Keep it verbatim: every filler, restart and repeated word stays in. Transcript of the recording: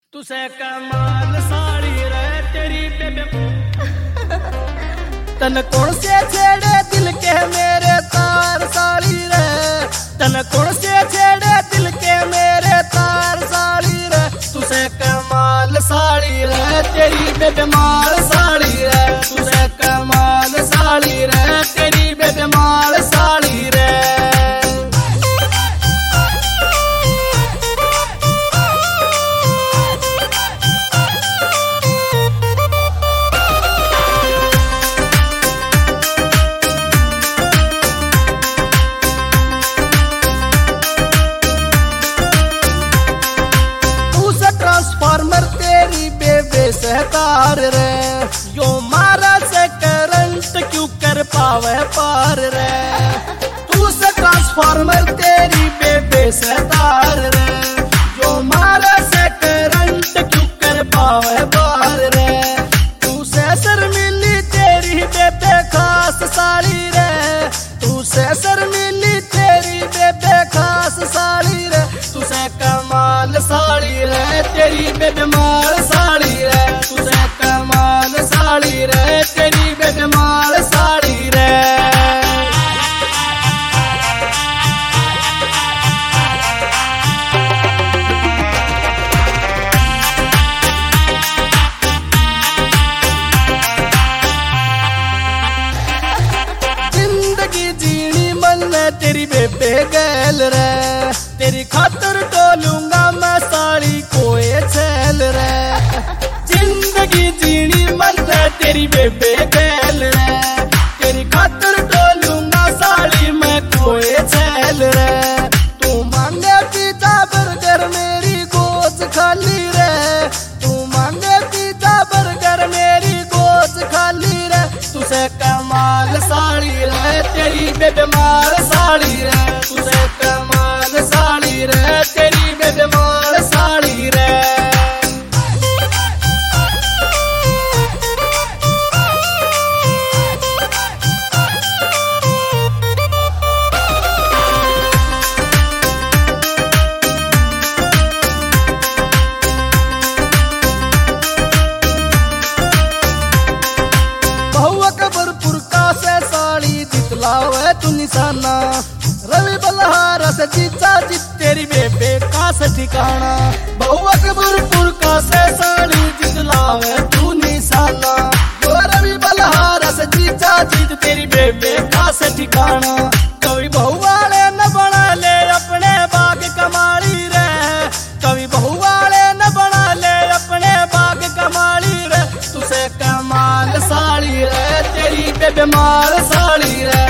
तुसे कमाल साड़ी रे तेरी बेबे तन कौन से छेड़े दिल के मेरे तार साड़ी रे तन कौन से छेड़े दिल के मेरे तार साड़ी रे तुसे कमाल साड़ी रे तेरी बेबे माल साड़ी रे तुसे कमाल साड़ी रे तेरी बेबे माल साड़ी रे ट्रांसफार्मर तेरी बेबे सहकार रे यो मारा से करंट क्यों कर पावे पार रे तू से ट्रांसफार्मर तेरी बेबे सहकार रे यो मारा से करंट क्यों कर पावे पार रे तू से सर मिली तेरी बेबे खास साड़ी रे तू से सर मिली तेरी बेबे खास साड़ी रे तू से कमाल साड़ी रे तेरी बेबे माल साड़ी रे तुझे कमाल साड़ी रे तेरी बेबे माल साड़ी रे जिंदगी जीनी मन में तेरी बेबे गैल रे तेरी खातर टोलूंगा मैं साड़ी कोई छेल रे जिंदगी जीनी मन है तेरी बेबे गैल रे तेरी खातर टोलूंगा साड़ी मैं कोई छेल रे तू मांगे पिज्जा बर्गर मेरी गोद खाली रे तू मांगे पिज्जा बर्गर मेरी गोद खाली रे तुझे कमाल साड़ी रे तेरी बेबे माल साड़ी रे तुझे कमाल साड़ी रे तेरी बेबे माल साड़ी रे भरपूर का से साड़ी दिखलावे तू निशाना रवि बल्हारा से जीता जीत तेरी बेबे का से ठिकाना बहुआ के भरपूर का से साड़ी दिखलावे तू निशाना रवि बल्हारा से जीता जीत तेरी बेबे का से ठिकाना कभी बहु वाले न बना ले अपने बाग कमाली रे कभी बहु वाले न बना ले अपने बाग कमाली रे तुझे कमाल साड़ी रे तेरी बेबे माल साड़ी रे